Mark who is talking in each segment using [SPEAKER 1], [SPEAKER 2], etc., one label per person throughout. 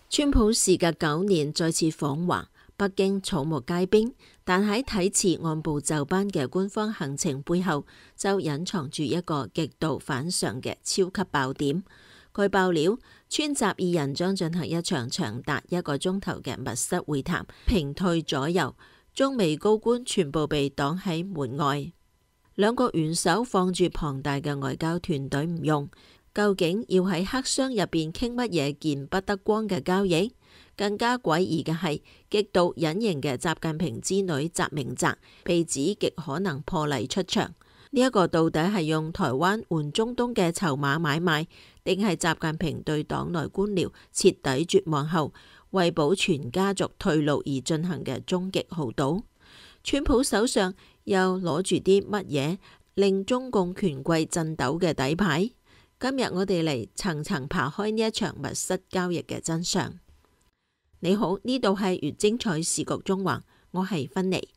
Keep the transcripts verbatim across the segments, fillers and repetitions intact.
[SPEAKER 1] 川普時隔九年再次訪華，北京草木皆兵，但喺睇似按部就班嘅官方行程背後，就隱藏住一個極度反常嘅超級爆點。據爆料，川習二人將進行一場長達一個鐘頭嘅密室會談，屏退左右，中美高官全部被擋喺門外。兩個元首放住龐大嘅外交團隊唔用，究竟要喺黑箱入邊傾乜嘢見不得光嘅交易？更加詭異嘅係，極度隱形嘅習近平之女習明澤被指極可能破例出場。呢、這、一個到底係用台灣換中東嘅籌碼買賣，定係習近平對黨內官僚徹底絕望後，為保全家族退路而進行嘅終極豪賭？川普手上又攞住啲乜嘢令中共權貴震抖嘅底牌？今日我哋嚟層層扒開呢一場密室交易嘅真相。你好，呢度係越精彩時局中環，我係芬妮。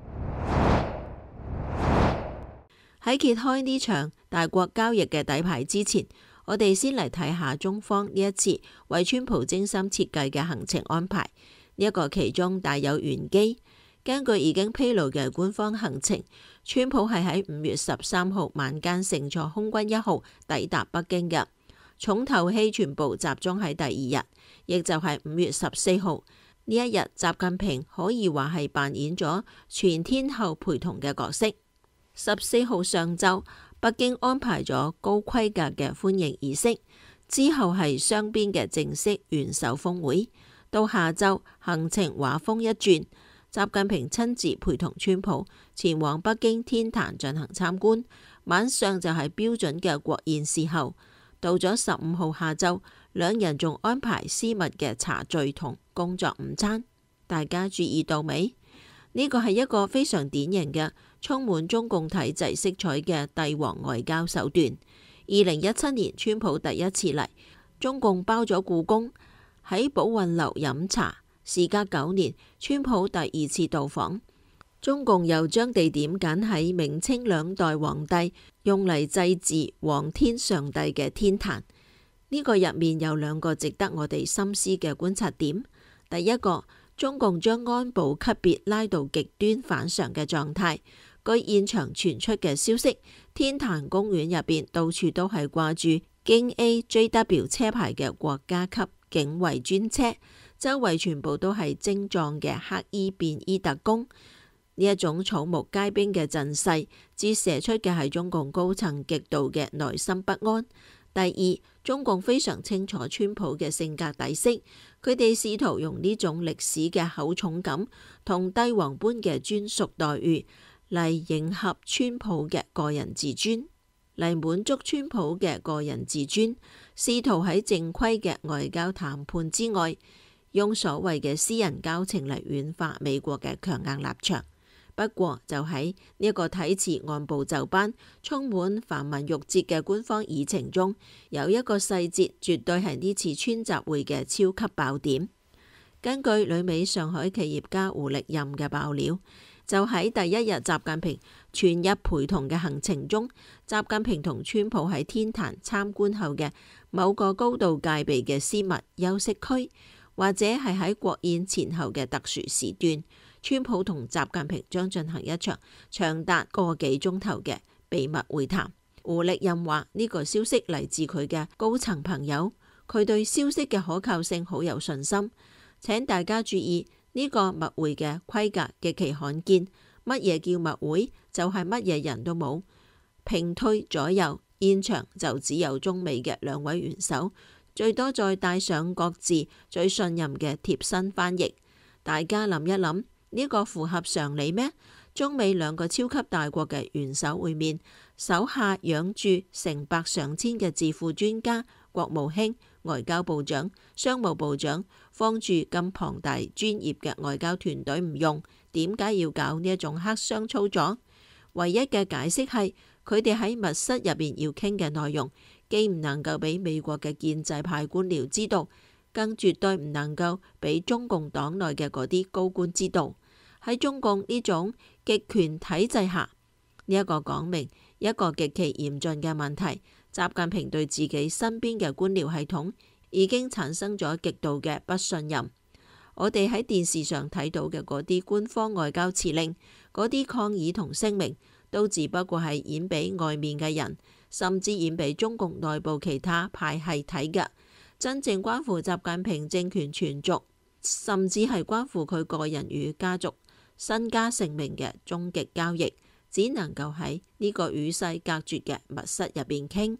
[SPEAKER 1] 喺揭開呢場大國交易嘅底牌之前，我哋先嚟睇下中方呢一次為川普精心設計嘅行程安排。呢、這、一個其中大有玄機。根據已經披露嘅官方行程，川普係喺五月十三號晚間乘坐空軍一號抵達北京嘅，重頭戲全部集中喺第二日，亦就係五月十四號呢一日。習近平可以話係扮演咗全天候陪同嘅角色。十四號上晝，北京安排咗高規格嘅歡迎儀式，之後係雙邊嘅正式元首峰會。到下晝，行程畫風一轉，習近平親自陪同川普前往北京天壇進行參觀，晚上就係標準嘅國宴侍候。到咗十五號下晝，兩人仲安排私密嘅茶敘同工作午餐。大家注意到未？呢個係一個非常典型嘅充滿中共體制色彩嘅帝王外交手段。二零一七年，川普第一次嚟，中共包咗故宮，喺寶雲樓飲茶。時隔九年，川普第二次到訪，中共又將地點揀喺明清兩代皇帝用嚟祭祀皇天上帝嘅天壇。呢、這個入面有兩個值得我哋深思嘅觀察點。第一個，中共將安保級別拉到極端反常嘅狀態。據現場傳出嘅消息，天壇公園入邊到處都係掛住京 A J W 車牌嘅國家級警衛專車，周圍全部都係精壯嘅黑衣便衣特工。呢一種草木皆兵嘅陣勢，折射出嘅係中共高層極度嘅內心不安。第二，中共非常清楚川普嘅性格底色，佢哋試圖用呢種歷史嘅厚重感同帝王般嘅專屬待遇嚟迎合川普嘅個人自尊，嚟滿足川普嘅個人自尊，試圖喺正規嘅外交談判之外，用所謂嘅私人交情嚟軟化美國嘅強硬立場。不過就喺呢一個睇似按部就班、充滿繁文縟節嘅官方議程中，有一個細節絕對係呢次川習會嘅超級爆點。根據旅美上海企業家胡力任嘅爆料，就喺第一日習近平全日陪同嘅行程中，習近平同川普喺天壇參觀後嘅某個高度戒備嘅私密休息區，或者係喺國宴前後嘅特殊時段，川普同習近平將進行一場長達個幾鐘頭嘅秘密會談。胡力任話呢個消息嚟自佢嘅高層朋友，佢對消息嘅可靠性好有信心。請大家注意呢個密會嘅規格極其罕見。乜嘢叫密會？就係乜嘢人都冇，屏退左右，現場就只有中美嘅兩位元首，最多再帶上各自最信任嘅貼身翻譯。大家諗一諗，呢個符合常理咩？中美兩個超級大國嘅元首會面，手下養住成百上千嘅智庫專家、國務卿、外交部長、商務部長，放住咁龐大專業嘅外交團隊唔用，點解要搞呢一種黑箱操作？唯一嘅解釋係佢哋喺密室入邊要傾嘅內容，既唔能夠俾美國嘅建制派官僚知道，更絕對唔能夠俾中共黨內嘅嗰啲高官知道。喺中共呢種極權體制下，呢、這、一個講明一個極其嚴峻嘅問題。習近平對自己身邊嘅官僚系統已經產生咗極度嘅不信任。我哋喺電視上睇到嘅嗰啲官方外交辭令、嗰啲抗議同聲明，都只不過係演俾外面嘅人，甚至演俾中共內部其他派系睇嘅。真正關乎習近平政權存續，甚至係關乎佢個人與家族身家性命嘅終極交易，只能夠喺呢個與世隔絕嘅密室入邊傾。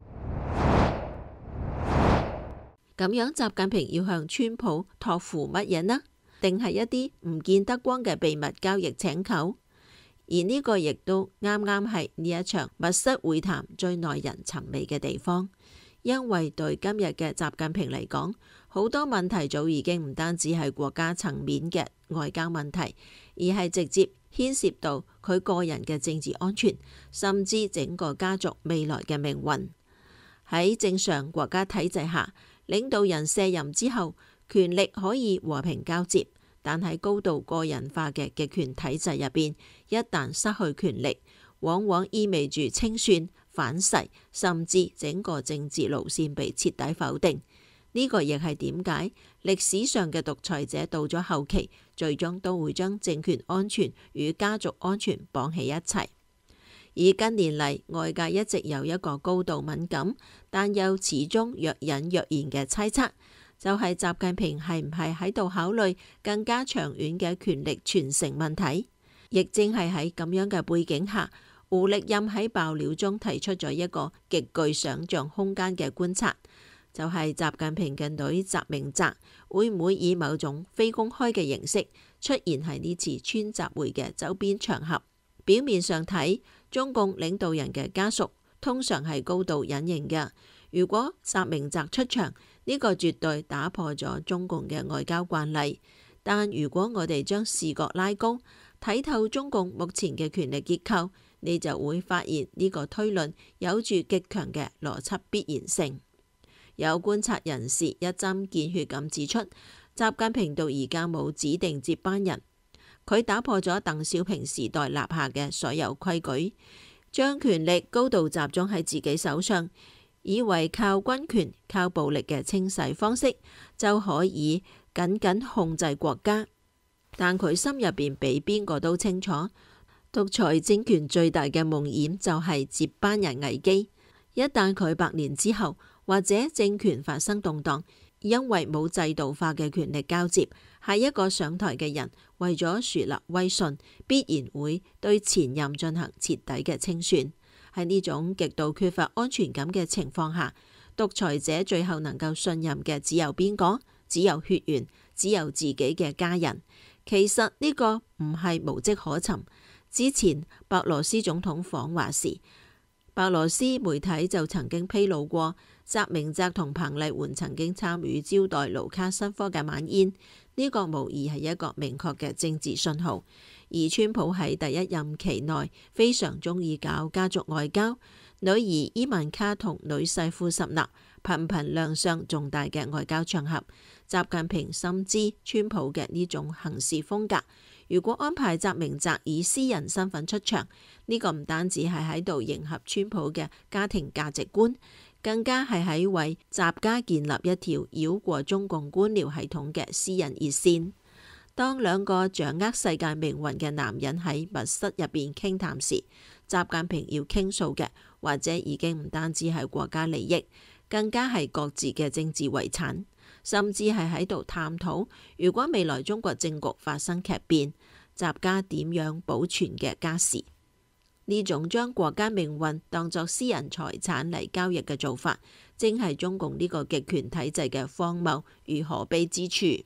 [SPEAKER 1] 咁樣，習近平要向川普託付乜嘢呢？定係一啲唔見得光嘅秘密交易請求？而呢個亦都啱啱係呢一場密室會談最耐人尋味嘅地方，因為對今日嘅習近平嚟講，好多問題早已經唔單止係國家層面嘅外交問題，而係直接牽涉到佢個人嘅政治安全，甚至整個家族未來嘅命運。喺正常國家體制下，領導人卸任之後，權力可以和平交接，但喺高度個人化嘅極權體制入邊，一旦失去權力，往往意味住清算、反噬，甚至整個政治路線被徹底否定。呢個亦係點解歷史上嘅獨裁者到咗後期，最終都會將政權安全與家族安全綁喺一齊。而近年嚟，外界一直有一個高度敏感，但又始終若隱若現嘅猜測，就係習近平係唔係喺度考慮更加長遠嘅權力傳承問題。亦正係喺咁樣嘅背景下，胡力任喺爆料中提出咗一個極具想像空間嘅觀察，就係習近平嘅女習明澤會唔會以某種非公開嘅形式出現喺呢次川習會嘅周邊場合。表面上睇，中共領導人嘅家屬通常係高度隱形嘅。如果習明澤出場，呢個絕對打破咗中共嘅外交慣例。但如果我哋將視覺拉高，睇透中共目前嘅權力結構，你就會發現呢個推論有住極強嘅邏輯必然性。有觀察人士一針見血咁指出，習近平到而家冇指定接班人。佢打破咗鄧小平時代立下嘅所有規矩，將權力高度集中喺自己手上，以為靠軍權、靠暴力嘅清洗方式就可以緊緊控制國家。但佢心入邊比邊個都清楚，獨裁政權最大嘅夢魘就係接班人危機。一旦佢百年之後或者政權發生動盪，因為冇制度化嘅權力交接，下一個上台嘅人為咗樹立威信，必然會對前任進行徹底嘅清算。喺呢種極度缺乏安全感嘅情況下，獨裁者最後能夠信任嘅只有邊個？只有血緣，只有自己嘅家人。其實呢個唔係無跡可尋。之前白羅斯總統訪華時，白羅斯媒體就曾經披露過，習明澤同彭麗媛曾經參與招待盧卡申科嘅晚宴。呢個無疑係一個明確嘅政治信號。而川普喺第一任期內非常中意搞家族外交，女兒伊萬卡同女婿庫什納頻頻亮相重大嘅外交場合。習近平深知川普嘅呢種行事風格，如果安排習明澤以私人身份出場，呢個唔單止係喺度迎合川普嘅家庭價值觀，更加係喺為習家建立一條繞過中共官僚系統嘅私人熱線。當兩個掌握世界命運嘅男人喺密室入邊傾談時，習近平要傾訴嘅，或者已經唔單止係國家利益，更加係各自嘅政治遺產，甚至係喺度探討，如果未來中國政局發生劇變，習家點樣保存嘅家事。呢種將國家命運當作私人財產嚟交易嘅做法，正係中共呢個極權體制嘅荒謬與可悲之處。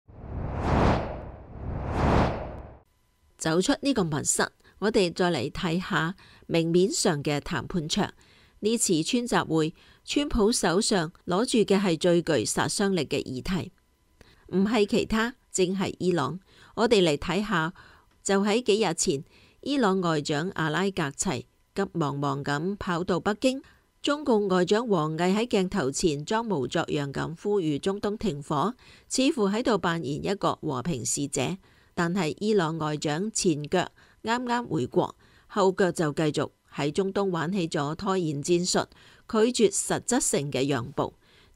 [SPEAKER 1] 走出呢個密室，我哋再嚟睇下明面上嘅談判場。呢次川習會，川普手上攞住嘅係最具殺傷力嘅議題，唔係其他，正係伊朗。我哋嚟睇下，就喺幾日前，伊朗外長阿拉格齊急忙忙咁跑到北京，中共外長王毅喺鏡頭前裝模作樣咁呼籲中東停火，似乎喺度扮演一個和平使者。但係伊朗外長前腳啱啱回國，後腳就繼續喺中東玩起咗拖延戰術，拒絕實質性嘅讓步。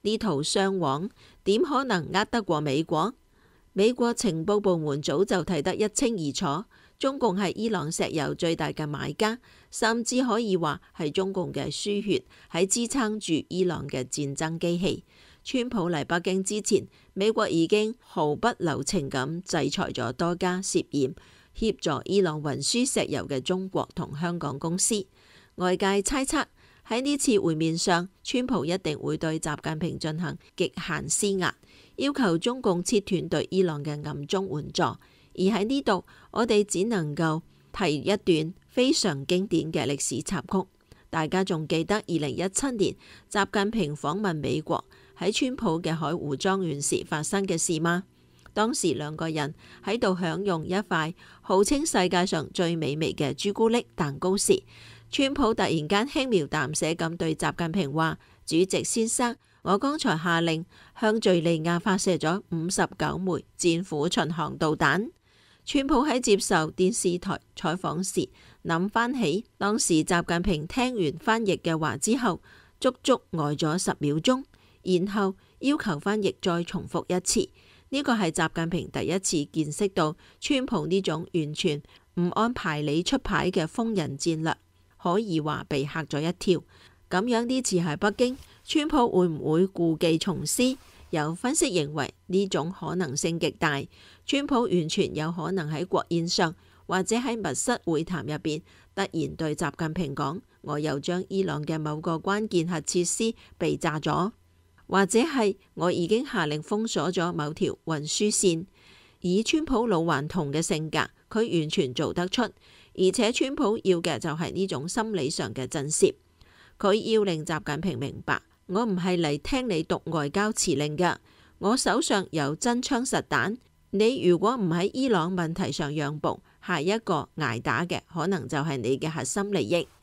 [SPEAKER 1] 呢圖雙簧點可能呃得過美國？美國情報部門早就睇得一清二楚，中共係伊朗石油最大嘅買家，甚至可以話係中共嘅輸血，喺支撐住伊朗嘅戰爭機器。川普嚟北京之前，美國已經毫不留情咁制裁咗多家涉嫌協助伊朗運輸石油嘅中國同香港公司。外界猜測喺呢次會面上，川普一定會對習近平進行極限施壓，要求中共切斷對伊朗嘅暗中援助。而喺呢度，我哋只能夠提一段非常經典嘅歷史插曲。大家仲記得二零一七年習近平訪問美國喺川普嘅海湖莊園時發生嘅事嗎？當時兩個人喺度享用一塊號稱世界上最美味嘅朱古力蛋糕時，川普突然間輕描淡寫咁對習近平話：主席先生，我剛才下令向敘利亞發射咗五十九枚戰斧巡航導彈。川普喺接受電視台採訪時諗翻起當時習近平聽完翻譯嘅話之後，足足呆咗十秒鐘，然後要求翻譯再重複一次。呢個係習近平第一次見識到川普呢種完全唔按牌理出牌嘅瘋人戰略，可以話被嚇咗一跳。咁樣呢次喺北京，川普會唔會故技重施？有分析認為呢種可能性極大，川普完全有可能喺國宴上或者喺密室會談入邊突然對習近平講：我又將伊朗嘅某個關鍵核設施被炸咗，或者係我已經下令封鎖咗某條運輸線。以川普老頑童嘅性格，佢完全做得出，而且川普要嘅就係呢種心理上嘅震懾。佢要令習近平明白，我唔係嚟聽你讀外交辭令㗎，我手上有真槍實彈。你如果唔喺伊朗問題上讓步，下一個挨打嘅可能就係你嘅核心利益。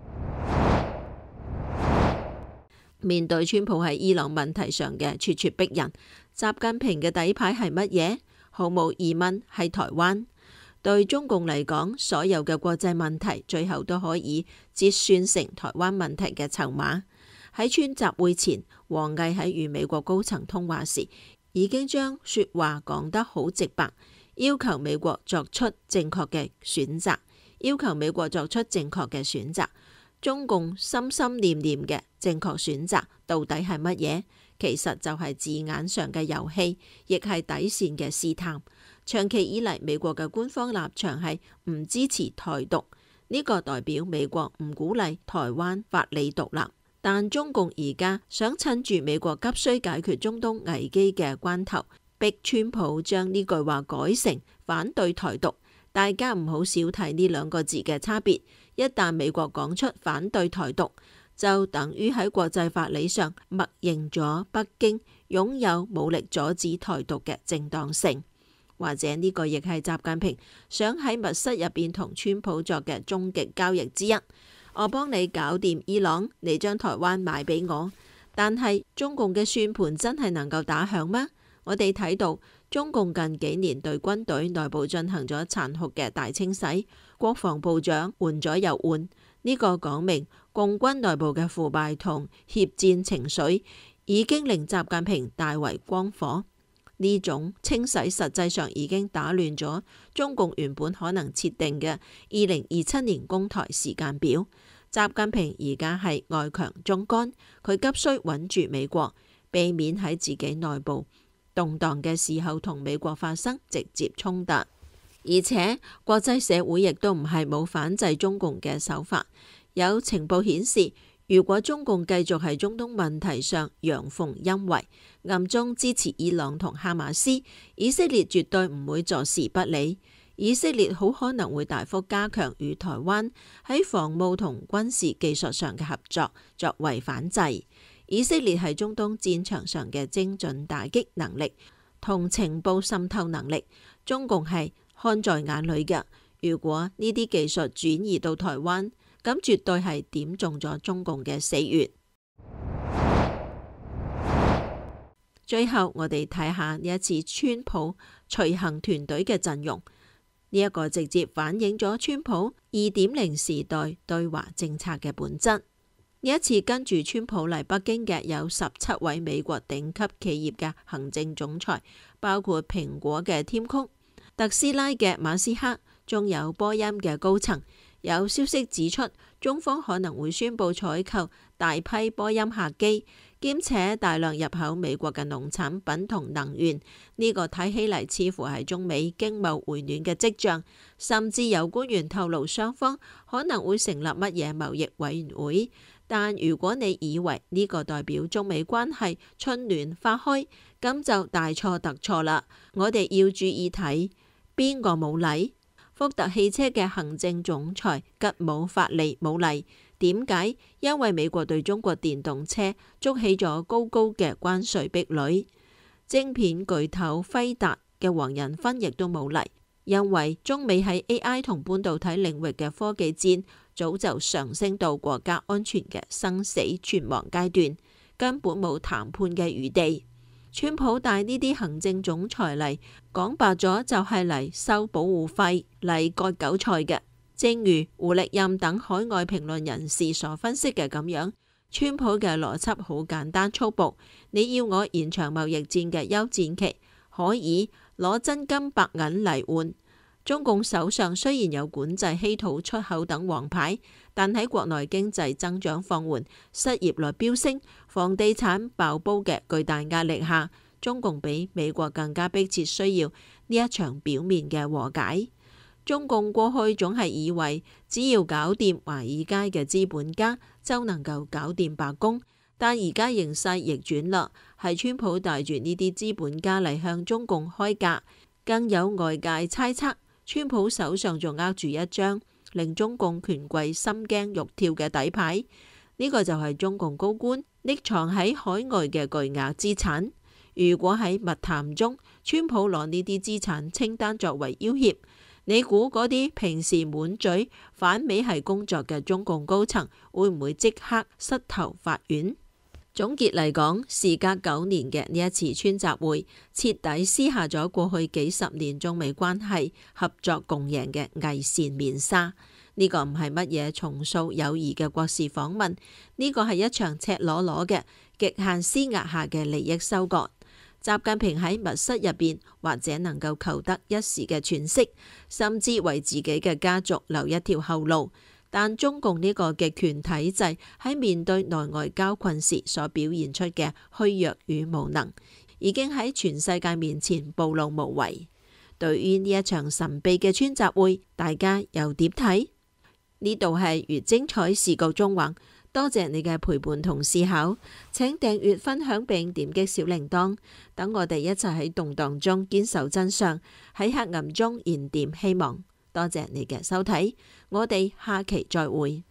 [SPEAKER 1] 面對川普喺伊朗問題上嘅咄咄逼人，習近平嘅底牌係乜嘢？毫無疑問係台灣。對中共嚟講，所有嘅國際問題最後都可以折算成台灣問題嘅籌碼。喺川習會前，王毅喺與美國高層通話時，已經將說話講得好直白，要求美國作出正確嘅選擇，要求美國作出正確嘅選擇。中共心心念念嘅正確選擇到底係乜嘢？其實就係字眼上嘅遊戲，亦係底線嘅試探。長期以嚟，美國嘅官方立場係唔支持台獨，呢個代表美國唔鼓勵台灣法理獨立。但中共而家想趁住美國急需解決中東危機嘅關頭，逼川普將呢句話改成反對台獨。大家唔好小睇呢兩個字嘅差別。一旦美國講出反對台獨，就等於喺國際法理上默認咗北京擁有武力阻止台獨嘅正當性。或者呢個亦係習近平想喺密室入邊同川普作嘅終極交易之一。我幫你搞掂伊朗，你將台灣賣俾我。但係中共嘅算盤真係能夠打響嗎？我哋睇到中共近幾年對軍隊內部進行咗殘酷嘅大清洗，國防部長換咗又換，呢個講明共軍內部嘅腐敗同怯戰情緒已經令習近平大為光火。呢種清洗實際上已經打亂咗中共原本可能設定嘅二零二七年攻台時間表。習近平而家係外強中乾，佢急需穩住美國，避免喺自己內部動盪嘅時候同美國發生直接衝突。而且國際社會亦都唔係冇反制中共嘅手法。有情報顯示，如果中共繼續喺中東問題上陽奉陰違，暗中支持伊朗同哈馬斯，以色列絕對唔會坐視不理。以色列好可能會大幅加強與台灣喺防務同軍事技術上嘅合作，作為反制。以色列喺中東戰場上嘅精準打擊能力同情報滲透能力，中共係看在眼裏嘅。如果呢啲技術轉移到台灣，咁絕對係點中咗中共嘅死穴。最後，我哋睇下呢一次川普隨行團隊嘅陣容，呢一個直接反映咗川普二點零時代對華政策嘅本質。 呢一次跟住川普嚟北京嘅有十七位美國頂級企業嘅行政總裁，包括蘋果嘅添曲、特斯拉嘅馬斯克，仲有波音嘅高層。有消息指出，中方可能會宣布採購大批波音客機，兼且大量入口美國嘅農產品同能源。呢個睇起嚟似乎係中美經貿回暖嘅跡象，甚至有官員透露雙方可能會成立乜嘢貿易委員會。但如果你以為呢個代表中美關係春暖花開，咁就大錯特錯啦。我哋要注意睇邊個冇嚟。福特汽車嘅行政總裁吉姆法利冇嚟，點解？因為美國對中國電動車築起咗高高嘅關稅壁壘。晶片巨頭輝達嘅黃仁勳亦都冇嚟，因為中美喺 A I 同半導體領域嘅科技戰早就上升到國家安全嘅生死存亡階段，根本冇談判嘅餘地。川普帶呢啲行政總裁嚟，講白咗就係嚟收保護費、嚟割韭菜嘅。正如胡力任等海外評論人士所分析嘅咁樣，川普嘅邏輯好簡單粗暴。你要我延長貿易戰嘅休戰期，可以攞真金白銀嚟換。中共手上雖然有管制稀土出口等王牌，但喺國內經濟增長放緩、失業率飆升、房地產爆煲嘅巨大壓力下，中共比美國更加迫切需要呢一場表面嘅和解。中共過去總係以為只要搞掂華爾街嘅資本家就能夠搞掂白宮，但而家形勢逆轉啦，係川普帶住呢啲資本家嚟向中共開價，更有外界猜測，川普手上仲握住一張令中共權貴心驚肉跳嘅底牌，呢個就係中共高官匿藏喺海外嘅巨額資產。如果喺密談中，川普攞呢啲資產清單作為要挾，你估嗰啲平時滿嘴反美系工作嘅中共高層會唔會即刻膝頭發軟？總結嚟講，時隔九年嘅呢一次川習會，徹底撕下咗過去幾十年中美關係合作共贏嘅偽善面紗。呢個唔係乜嘢重塑友誼嘅國事訪問，呢個係一場赤裸裸嘅極限施壓下嘅利益收割。習近平喺密室入邊，或者能夠求得一時嘅喘息，甚至為自己嘅家族留一條後路。但中共呢個極權體制喺面對內外交困時所表現出嘅虛弱與無能，已經喺全世界面前暴露無遺。對於呢一場神秘嘅川習會，大家又點睇？呢度係越精彩視覺縱橫，多謝你嘅陪伴同思考，請訂閱、分享並點擊小鈴鐺，等我哋一齊喺動盪中堅守真相，喺黑暗中燃點希望。多謝你嘅收睇，我哋下期再會。